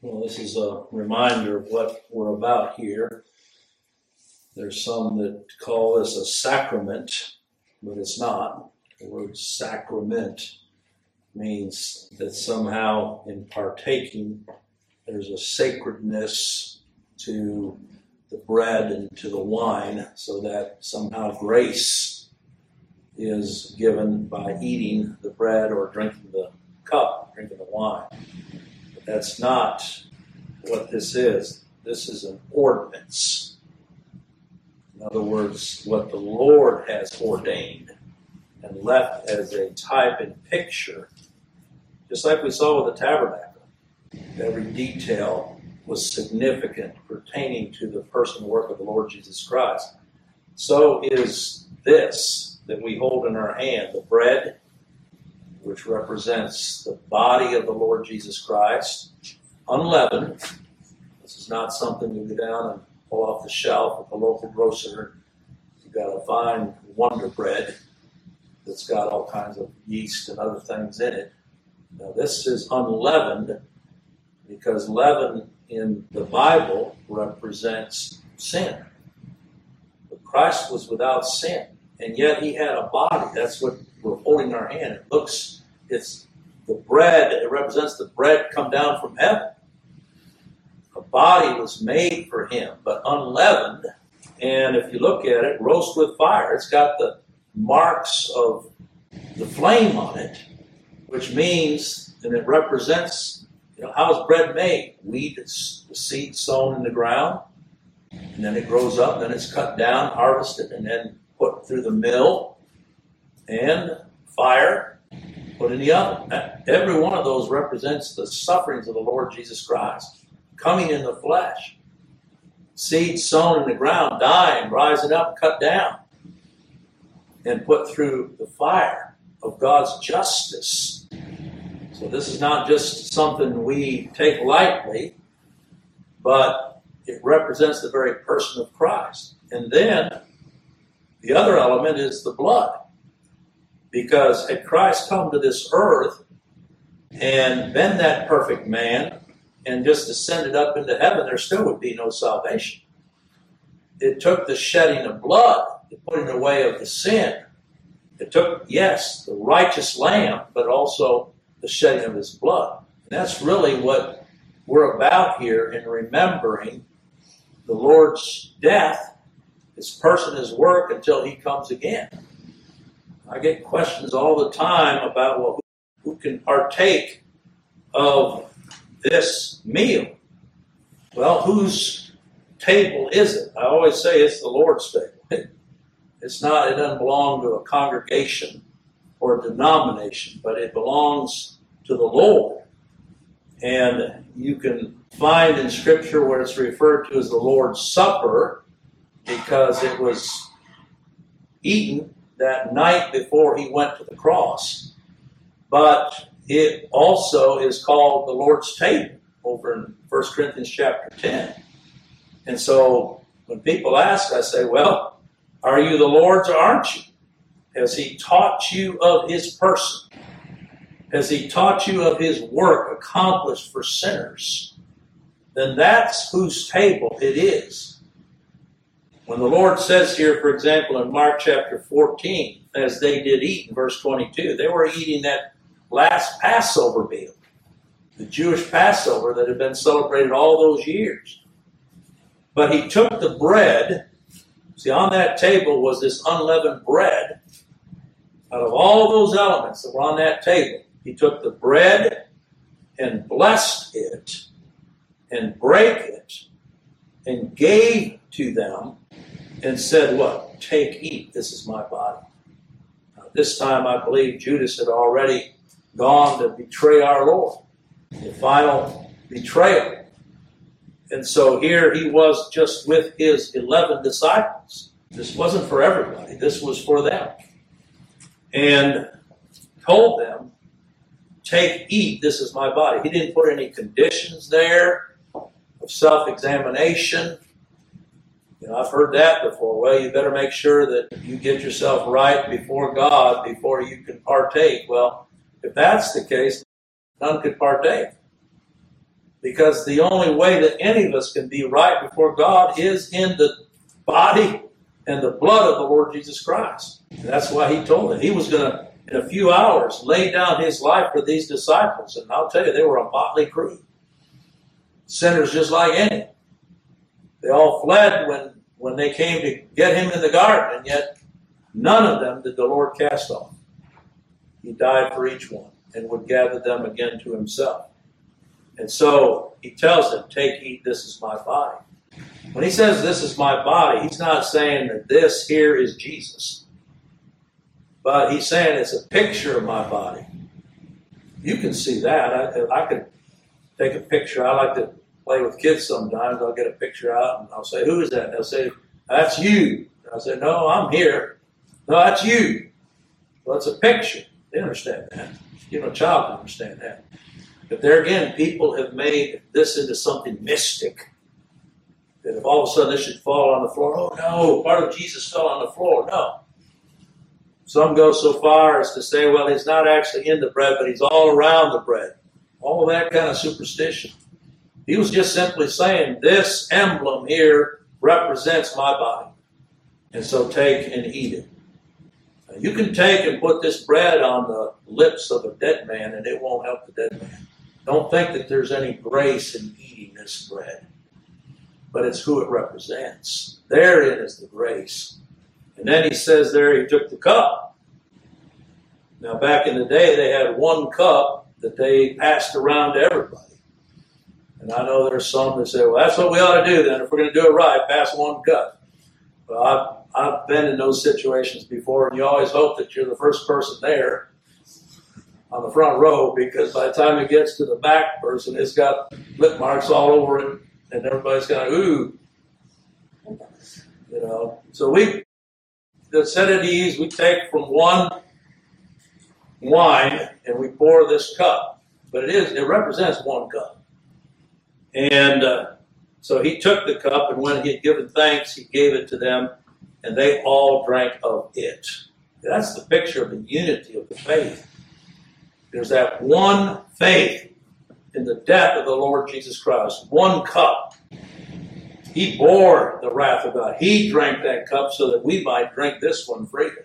Well, this is a reminder of what we're about here. There's some that call this a sacrament, but it's not. The word sacrament means that somehow in partaking, there's a sacredness to the bread and to the wine, so that somehow grace is given by eating the bread or drinking the cup, drinking the wine. But that's not what this is. This is an ordinance. In other words, what the Lord has ordained and left as a type and picture, just like we saw with the tabernacle. Every detail was significant pertaining to the person and work of the Lord Jesus Christ. So is this that we hold in our hand, the bread, which represents the body of the Lord Jesus Christ, unleavened. This is not something you go down and pull off the shelf at the local grocer. You've got to find Wonder Bread that's got all kinds of yeast and other things in it. Now, this is unleavened because leaven in the Bible represents sin. But Christ was without sin, and yet he had a body. That's what we're holding in our hand. It's the bread. It represents the bread come down from heaven. A body was made for him, but unleavened. And if you look at it, roast with fire. It's got the marks of the flame on it, which means, and it represents, how is bread made? Wheat, it's the seed sown in the ground, and then it grows up, then it's cut down, harvested, and then put through the mill, and fire, put in the oven. Every one of those represents the sufferings of the Lord Jesus Christ, coming in the flesh. Seed sown in the ground, dying, rising up, cut down, and put through the fire of God's justice. So this is not just something we take lightly, but it represents the very person of Christ. And then the other element is the blood. Because had Christ come to this earth and been that perfect man and just ascended up into heaven, there still would be no salvation. It took the shedding of blood, the putting away of the sin. It took, yes, the righteous lamb, but also the shedding of his blood. And that's really what we're about here in remembering the Lord's death, his person, his work, until he comes again. I get questions all the time about, well, who can partake of this meal? Well, whose table is it? I always say it's the Lord's table. It doesn't belong to a congregation or a denomination, but it belongs to the Lord. And you can find in Scripture where it's referred to as the Lord's Supper because it was eaten that night before he went to the cross. But it also is called the Lord's table over in 1 Corinthians chapter 10. And so when people ask, I say, well, are you the Lord's or aren't you? Has he taught you of his person? Has he taught you of his work accomplished for sinners? Then that's whose table it is. When the Lord says here, for example, in Mark chapter 14, as they did eat in verse 22, they were eating that last Passover meal, the Jewish Passover that had been celebrated all those years. But he took the bread. See, on that table was this unleavened bread. Out of all those elements that were on that table, he took the bread and blessed it and brake it and gave to them and said, what? Take, eat, this is my body. This time I believe Judas had already gone to betray our Lord, the final betrayal. And so here he was just with his 11 disciples. This wasn't for everybody. This was for them. And told them, take, eat, this is my body. He didn't put any conditions there of self-examination. I've heard that before. Well, you better make sure that you get yourself right before God before you can partake. Well, if that's the case, none could partake. Because the only way that any of us can be right before God is in the body and the blood of the Lord Jesus Christ. And that's why he told them. He was going to, in a few hours, lay down his life for these disciples. And I'll tell you, they were a motley crew. Sinners just like any. They all fled when they came to get him in the garden, and yet none of them did the Lord cast off. He died for each one and would gather them again to himself. And so he tells them, take, eat, this is my body. When he says this is my body, he's not saying that this here is Jesus. But he's saying it's a picture of my body. You can see that. I could take a picture. I like to play with kids sometimes. I'll get a picture out and I'll say, who is that? They'll say, that's you. I'll say, no, I'm here. No, that's you. Well, it's a picture. They understand that. Even a child can understand that. But there again, people have made this into something mystic. That if all of a sudden this should fall on the floor, oh no, part of Jesus fell on the floor. No. Some go so far as to say, well, he's not actually in the bread, but he's all around the bread. All of that kind of superstition. He was just simply saying, this emblem here represents my body. And so take and eat it. Now, you can take and put this bread on the lips of a dead man, and it won't help the dead man. Don't think that there's any grace in eating this bread. But it's who it represents. Therein is the grace. And then he says there, he took the cup. Now, back in the day, they had one cup that they passed around to everybody. And I know there's some that say, well, that's what we ought to do then. If we're going to do it right, pass one cup. Well, I've been in those situations before, and you always hope that you're the first person there on the front row, because by the time it gets to the back person, it's got lip marks all over it, and everybody's kind of, ooh. You know, so we, the set at ease, we take from one wine and we pour this cup. But it represents one cup. And so he took the cup, and when he had given thanks, he gave it to them, and they all drank of it. That's the picture of the unity of the faith. There's that one faith in the death of the Lord Jesus Christ. One cup. He bore the wrath of God. He drank that cup so that we might drink this one freely.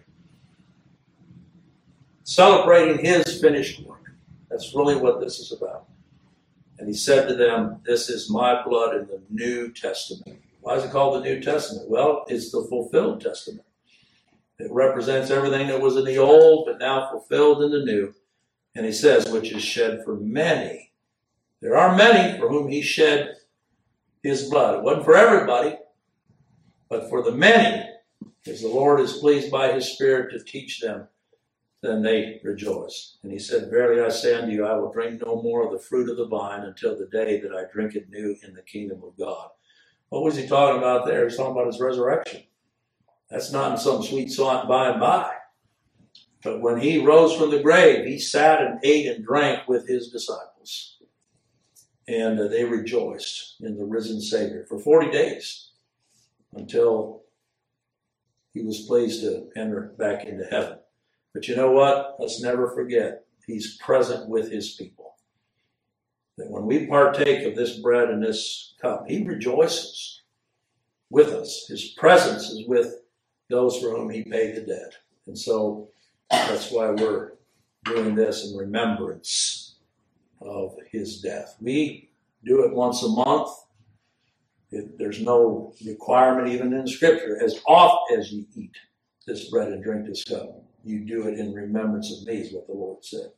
Celebrating his finished work. That's really what this is about. And he said to them, this is my blood in the New Testament. Why is it called the New Testament? Well, it's the fulfilled testament. It represents everything that was in the old, but now fulfilled in the new. And he says, which is shed for many. There are many for whom he shed his blood. It wasn't for everybody, but for the many, as the Lord is pleased by his Spirit to teach them, then they rejoice. And he said, verily I say unto you, I will drink no more of the fruit of the vine until the day that I drink it new in the kingdom of God. What was he talking about there? He's talking about his resurrection. That's not in some sweet song by and by. But when he rose from the grave, he sat and ate and drank with his disciples. And they rejoiced in the risen Savior for 40 days until he was pleased to enter back into heaven. But you know what? Let's never forget, he's present with his people. That when we partake of this bread and this cup, he rejoices with us. His presence is with those for whom he paid the debt. And so that's why we're doing this in remembrance of his death. We do it once a month. There's no requirement even in Scripture. As oft as you eat this bread and drink this cup, you do it in remembrance of me, is what the Lord said.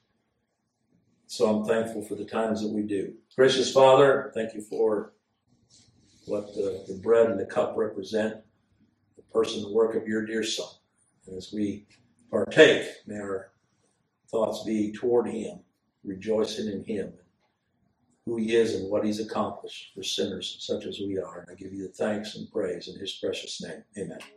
So I'm thankful for the times that we do. Gracious Father, thank you for what the bread and the cup represent, the person and work of your dear Son. And as we partake, may our thoughts be toward him, rejoicing in him, who he is and what he's accomplished for sinners such as we are. And I give you the thanks and praise in his precious name. Amen.